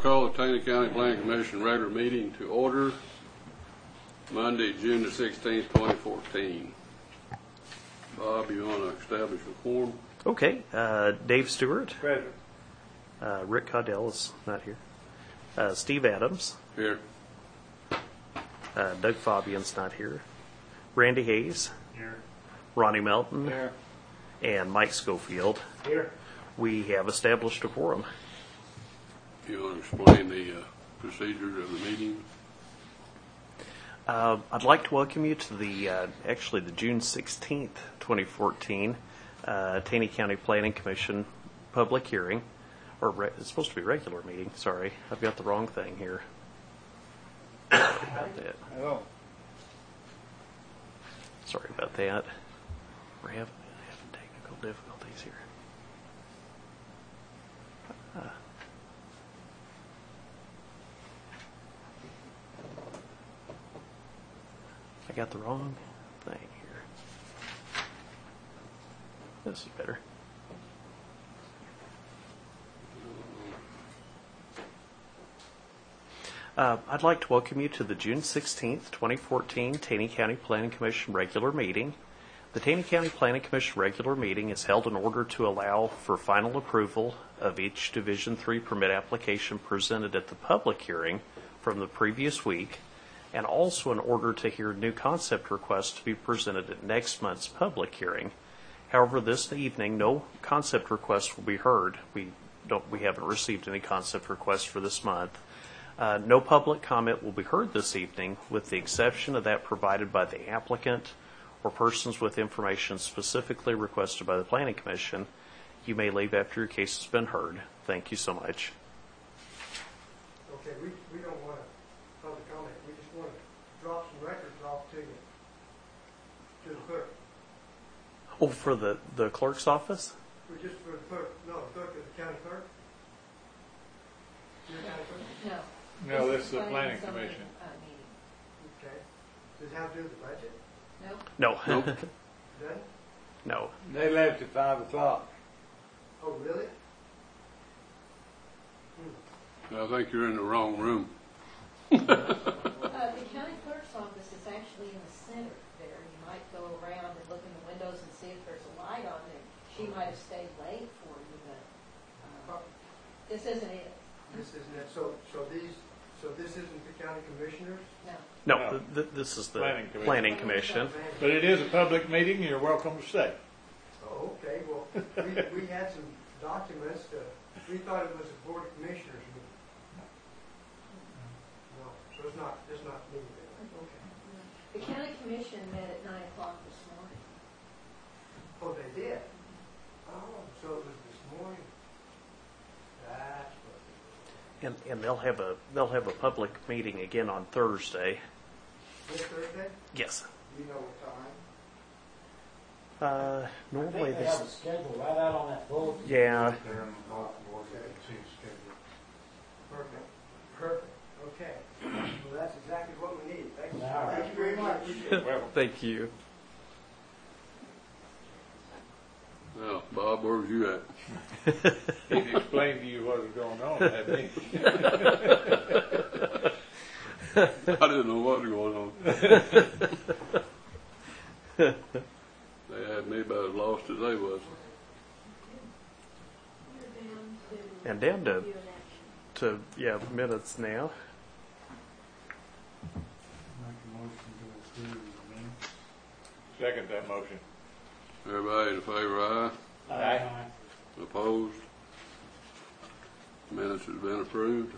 call the Taney County Planning Commission regular meeting to order Monday, June the 16th, 2014. Bob, you want to establish a quorum? Okay. Dave Stewart. Present. Rick Caudell is not here. Steve Adams. Here. Doug Fabian's not here. Randy Hayes. Here. Ronnie Melton. Here. And Mike Schofield. Here. We have established a quorum. You want to explain the procedures of the meeting? I'd like to welcome you to the June 16th, 2014 Taney County Planning Commission public hearing, it's supposed to be regular meeting. Sorry, I've got the wrong thing here. Sorry about that. Hello. Sorry about that. We're having technical difficulties here. I got the wrong thing here. This is better. I'd like to welcome you to the June 16th, 2014 Taney County Planning Commission regular meeting. The Taney County Planning Commission regular meeting is held in order to allow for final approval of each Division III permit application presented at the public hearing from the previous week, and also in order to hear new concept requests to be presented at next month's public hearing. However, this evening, no concept requests will be heard. We haven't received any concept requests for this month. No public comment will be heard this evening, with the exception of that provided by the applicant or persons with information specifically requested by the Planning Commission. You may leave after your case has been heard. Thank you so much. Okay, we don't want a public comment. We just want to drop some records off to you, to the clerk. Oh, for the clerk's office? We're just for the clerk. No, the clerk is the county clerk. You're the county clerk? No. No, this is the planning commission. Okay. Does it have to do with the budget? Nope. No. Nope. Then? No. They left at 5 o'clock. Oh, really? I think you're in the wrong room. The county clerk's office is actually in the center there. You might go around and look in the windows and see if there's a light on there. She might have stayed late for you, but this isn't it. This isn't it. So this isn't the county commissioners? No. No, this is the Planning Planning Commission. But it is a public meeting, and you're welcome to stay. Oh, okay. Well, we had some documents that we thought it was a board of commissioners meeting. No, so it's not me then. Okay. The county commission met at 9 o'clock this morning. Oh, they did? Oh, so it was this morning. That's what And they'll have a public meeting again on Thursday. this Thursday? Yes. Do you know what time? Normally I think they have a schedule right out on that bulletin. Yeah. Perfect. Perfect. Okay. Well, that's exactly what we need. Thank you. All right. Thank you very much. Well, Thank you. Now, Bob, where's you at? he explained to you what was going on, hadn't he? I didn't know what was going on. They had me about as lost as they was. And down to minutes now. Make a motion to approve the minutes. Second that motion. Everybody in favor, aye? Aye. Opposed? Minutes has been approved.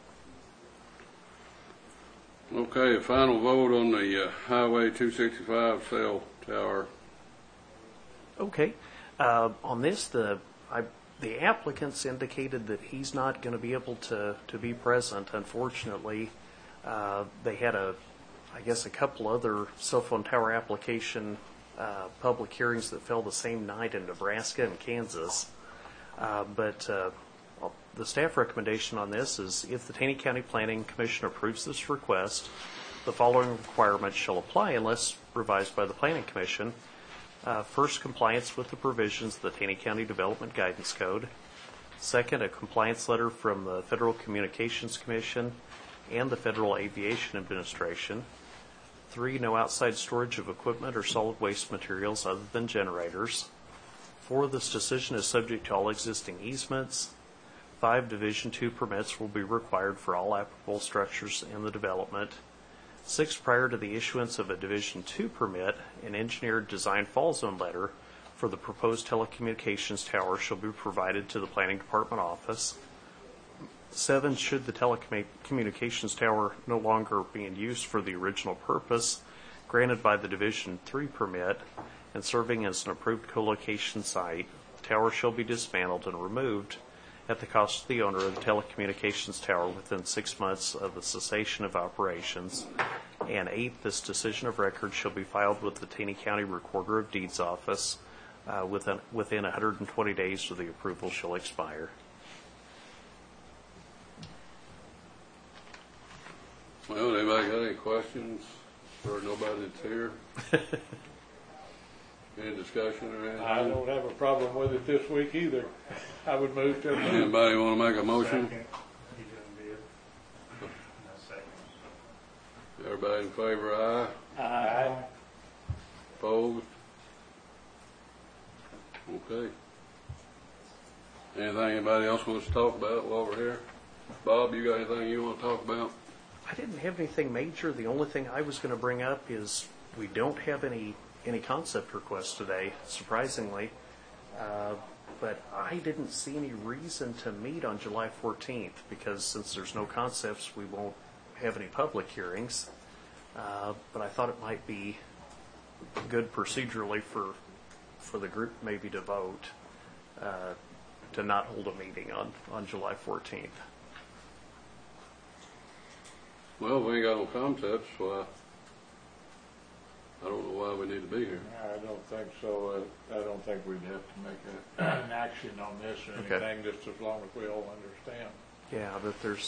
Okay, a final vote on the Highway 265 cell tower. Okay. On this, the applicants indicated that he's not going to be able to be present. Unfortunately, they had a couple other cell phone tower application public hearings that fell the same night in Nebraska and Kansas. But the staff recommendation on this is, if the Taney County Planning Commission approves this request, the following requirements shall apply unless revised by the Planning Commission. First, compliance with the provisions of the Taney County Development Guidance Code. Second, a compliance letter from the Federal Communications Commission and the Federal Aviation Administration. 3, no outside storage of equipment or solid waste materials other than generators. 4, this decision is subject to all existing easements. 5, Division 2 permits will be required for all applicable structures in the development. 6, prior to the issuance of a Division 2 permit, an engineered design fall zone letter for the proposed telecommunications tower shall be provided to the Planning Department office. 7, should the telecommunications tower no longer be in use for the original purpose granted by the Division 3 permit and serving as an approved co-location site, the tower shall be dismantled and removed at the cost of the owner of the telecommunications tower within 6 months of the cessation of operations. And 8, this decision of record shall be filed with the Taney County Recorder of Deeds office within 120 days of the approval shall expire. Well, anybody got any questions for nobody that's here? Any discussion or anything? I don't have a problem with it this week either. I would move to approve. Anybody want to make a motion? Second. He done did. And I second. Everybody in favor, aye. Aye. Opposed? Okay. Anything anybody else wants to talk about while we're here? Bob, you got anything you want to talk about? I didn't have anything major. The only thing I was going to bring up is we don't have any concept requests today, surprisingly. But I didn't see any reason to meet on July 14th because since there's no concepts, we won't have any public hearings. But I thought it might be good procedurally for the group maybe to vote to not hold a meeting on July 14th. Well, we ain't got no concepts, so I don't know why we need to be here. I don't think so. I don't think we'd have to make an action on this or Okay. anything, just as long as we all understand. Yeah, but there's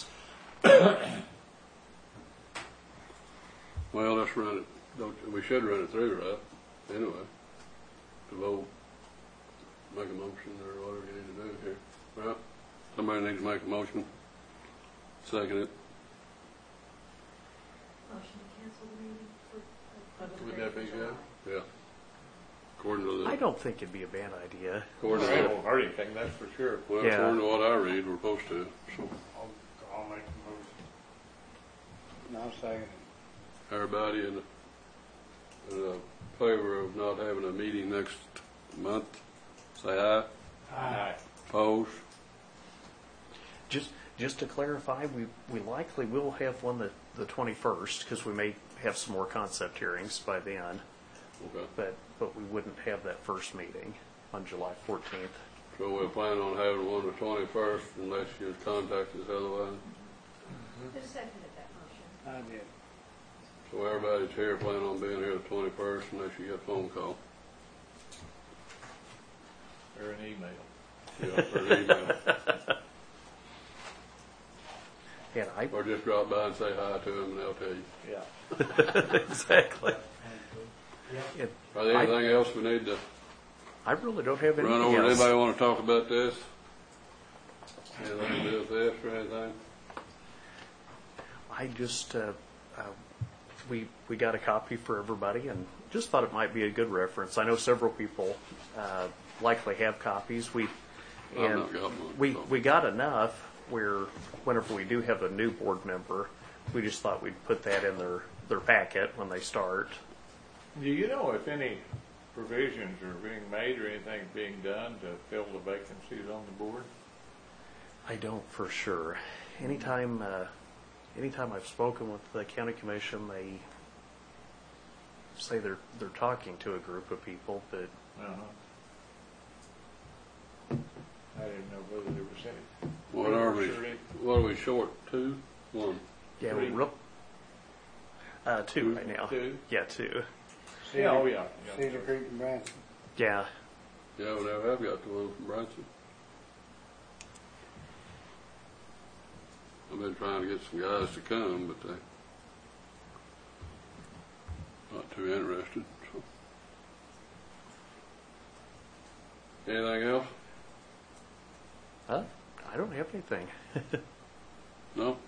Well, let's run it. We should run it through, right? Anyway, to vote, make a motion or whatever you need to do here. Right? Somebody needs to make a motion. Second it. Motion to cancel the meeting for public Would hearing that be for good? July. Yeah. According to I the, don't think it'd be a bad idea. according It to, won't hurt anything, that's for sure. well, Yeah. according to what I read, we're supposed to. So I'll make the motion. I'll second. everybody in favor of not having a meeting next month, say aye. Aye. Opposed? Just to clarify, we likely will have one the 21st because we may have some more concept hearings by then, Okay. but we wouldn't have that first meeting on July 14th. So we're planning on having one the 21st unless you contact us otherwise. Who seconded that motion? I did. So everybody's here planning on being here the 21st unless you get a phone call. Or an email. Yeah, or email. And I Or just drop by and say hi to them and they'll tell you. Yeah. exactly. It, Are there anything else we need to I really don't have anything run over? else. Anybody want to talk about this? Anything to do with this or anything? I just we got a copy for everybody and just thought it might be a good reference. I know several people likely have copies. I've not got one. so. We got enough where whenever we do have a new board member, we just thought we'd put that in their packet when they start. Do you know if any provisions are being made or anything being done to fill the vacancies on the board? I don't for sure. Anytime I've spoken with the county commission, they say they're talking to a group of people, but Uh-huh. I didn't know whether there was any. What are we? Surely. What are we short? 2? 1? yeah, Three. we're real. 2 right now. 2? Yeah, 2. Yeah, oh, yeah. Cedar Creek and Branson. Yeah. Yeah, we never have got the one from Branson. I've been trying to get some guys to come, but they're not too interested. So. Anything else? Huh? I don't have anything. No?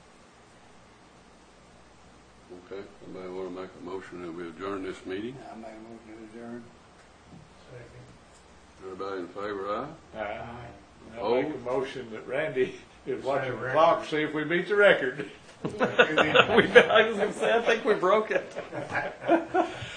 Okay, somebody want to make a motion that we adjourn this meeting? I make a motion to adjourn. Second. Everybody in favor, aye? I'll make a motion that Randy is watching the record. clock, see if we meet the record. I was going to say, I think we broke it.